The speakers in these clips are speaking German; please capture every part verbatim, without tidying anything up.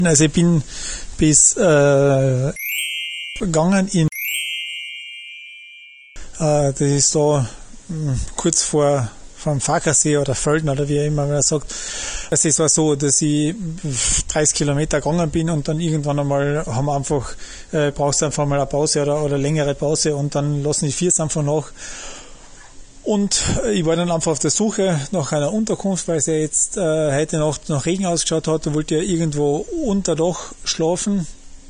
Also ich bin bis äh, gegangen in äh, das ist da mh, kurz vor vom Fakersee oder Völden oder wie immer man sagt. Also es war so, dass ich dreißig Kilometer gegangen bin und dann irgendwann einmal haben wir einfach, äh, brauchst du einfach mal eine Pause oder, oder längere Pause und dann lassen die Viers einfach nach. Und ich war dann einfach auf der Suche nach einer Unterkunft, weil es ja jetzt äh, heute Nacht nach Regen ausgeschaut hat. Da wollte ich ja irgendwo unter Dach schlafen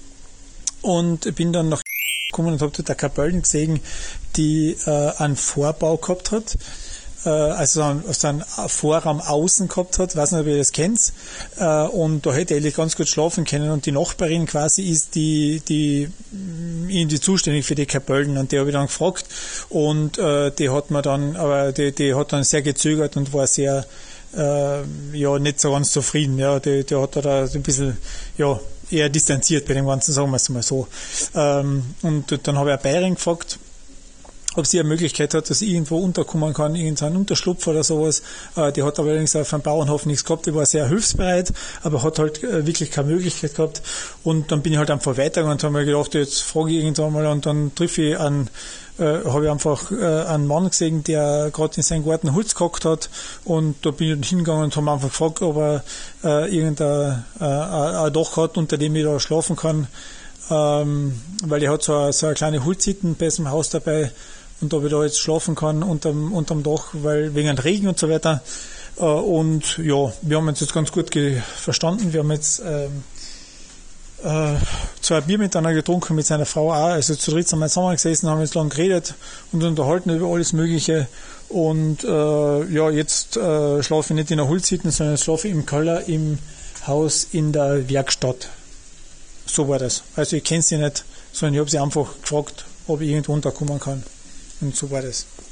und bin dann nach gekommen und habe dort eine Kapelle gesehen, die äh, einen Vorbau gehabt hat. Also so einen, so einen Vorraum außen gehabt hat, weiß nicht, ob ihr das kennt, und da hätte ich ganz gut schlafen können und die Nachbarin quasi ist die, die irgendwie zuständig für die Kapellen und die habe ich dann gefragt und äh, die hat mir dann, aber die, die hat dann sehr gezögert und war sehr, äh, ja, nicht so ganz zufrieden, ja, die, die hat da ein bisschen, ja, eher distanziert bei dem Ganzen, sagen wir es mal so. Ähm, und dann habe ich eine Bayerin gefragt, ob sie eine Möglichkeit hat, dass ich irgendwo unterkommen kann, irgendeinen Unterschlupf oder sowas. Äh, die hat aber allerdings auf dem Bauernhof nichts gehabt, die war sehr hilfsbereit, aber hat halt äh, wirklich keine Möglichkeit gehabt. Und dann bin ich halt einfach weitergegangen und habe mir gedacht, jetzt frage ich irgendwann mal und dann triff ich einen, äh, habe ich einfach äh, einen Mann gesehen, der gerade in seinem Garten Holz gehackt hat und da bin ich dann hingegangen und habe einfach gefragt, ob er äh, irgendein äh, ein Dach hat, unter dem ich da schlafen kann, ähm, weil er hat so eine, so eine kleine Holzhütte bei seinem Haus dabei. Und ob ich da jetzt schlafen kann unterm, unterm Dach, weil wegen Regen und so weiter. Und ja, wir haben uns jetzt ganz gut ge- verstanden. Wir haben jetzt ähm, äh, zwei Bier miteinander getrunken, mit seiner Frau auch. Also zu dritt sind wir zusammen gesessen, haben jetzt lang geredet und unterhalten über alles Mögliche. Und äh, ja, jetzt äh, schlafe ich nicht in der Holzhütte, sondern schlafe ich im Keller im Haus in der Werkstatt. So war das. Also ich kenne sie nicht, sondern ich habe sie einfach gefragt, ob ich irgendwo unterkommen kann. Und so war das.